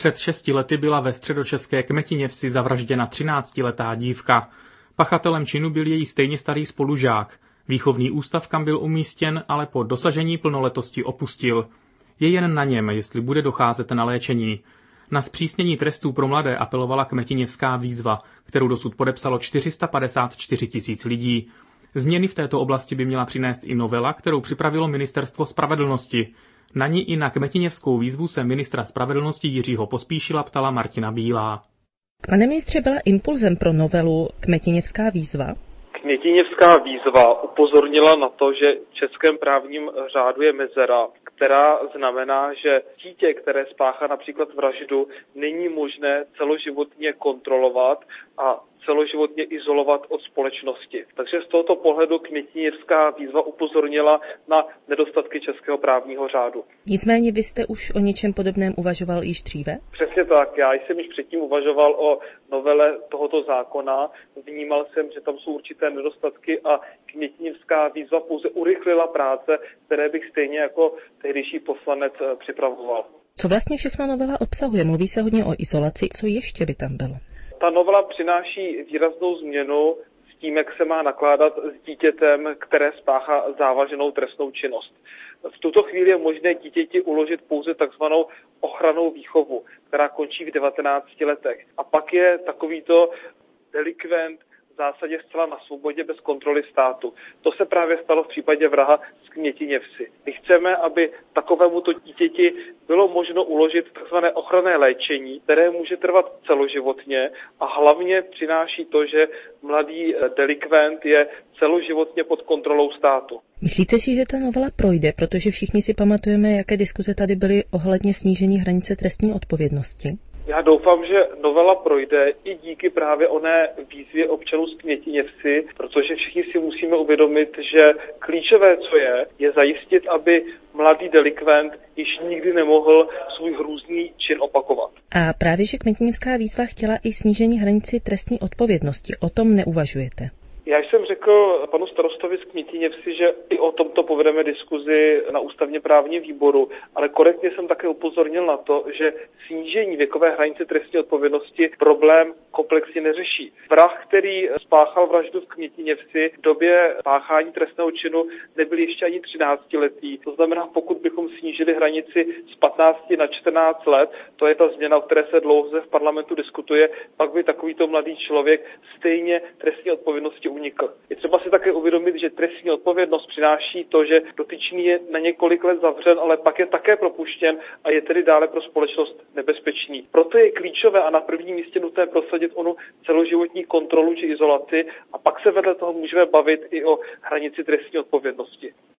Před 6 lety byla ve středočeské Kmetiněvsi zavražděna 13letá dívka. Pachatelem činu byl její stejně starý spolužák. Výchovný ústav, kam byl umístěn, ale po dosažení plnoletosti opustil. Je jen na něm, jestli bude docházet na léčení. Na zpřísnění trestů pro mladé apelovala Kmetiněvská výzva, kterou dosud podepsalo 454 000 lidí. Změny v této oblasti by měla přinést i novela, kterou připravilo Ministerstvo spravedlnosti. Na ní i na Kmetiněvskou výzvu se ministra spravedlnosti Jiřího Pospíšila ptala Martina Bílá. Pane ministře, byla impulzem pro novelu Kmetiněvská výzva? Kmetiněvská výzva upozornila na to, že v českém právním řádu je mezera, která znamená, že dítě, které spáchá například vraždu, není možné celoživotně kontrolovat a celoživotně izolovat od společnosti. Takže z tohoto pohledu Kmetiněvská výzva upozornila na nedostatky českého právního řádu. Nicméně vy jste už o něčem podobném uvažoval již dříve? Přesně tak. Já jsem již předtím uvažoval o novele tohoto zákona. Vnímal jsem, že tam jsou určité nedostatky a Kmetiněvská výzva pouze urychlila práce, které bych stejně jako tehdejší poslanec připravoval. Co vlastně všechno novela obsahuje? Mluví se hodně o izolaci. Co ještě by tam bylo? Ta novela přináší výraznou změnu s tím, jak se má nakládat s dítětem, které spáchá závažnou trestnou činnost. V tuto chvíli je možné dítěti uložit pouze takzvanou ochrannou výchovu, která končí v 19 letech. A pak je takovýto delikvent v zásadě zcela na svobodě bez kontroly státu. To se právě stalo v případě vraha z Kmetiněvsi. My chceme, aby takovémuto dítěti bylo možno uložit tzv. Ochranné léčení, které může trvat celoživotně a hlavně přináší to, že mladý delikvent je celoživotně pod kontrolou státu. Myslíte si, že ta novela projde, protože všichni si pamatujeme, jaké diskuze tady byly ohledně snížení hranice trestní odpovědnosti? Já doufám, že novela projde i díky právě oné výzvě občanů z Kmetiněvsi, protože všichni si musíme uvědomit, že klíčové, co je zajistit, aby mladý delikvent již nikdy nemohl svůj hrůzný čin opakovat. A právě, že Kmetiněvská výzva chtěla i snížení hranici trestní odpovědnosti. O tom neuvažujete? Já jsem řekl panu starostovi z Kmetiněvsi, že i o tomto povedeme diskuzi na ústavně právním výboru, ale korektně jsem také upozornil na to, že snížení věkové hranice trestní odpovědnosti problém komplexně neřeší. Vrah, který spáchal vraždu v Kmetiněvsi v době páchání trestného činu, nebyl ještě ani 13letý. To znamená, pokud bychom snížili hranici z 15 na 14 let, to je ta změna, o které se dlouho v parlamentu diskutuje, pak by takovýto mladý člověk stejně trestní odpovědnosti unikl. Je třeba si také uvědomit, že trestní odpovědnost přináší to, že dotyčný je na několik let zavřen, ale pak je také propuštěn a je tedy dále pro společnost nebezpečný. Proto je klíčové a na prvním místě nutné prosadit onu celoživotní kontrolu či izolaci a pak se vedle toho můžeme bavit i o hranici trestní odpovědnosti.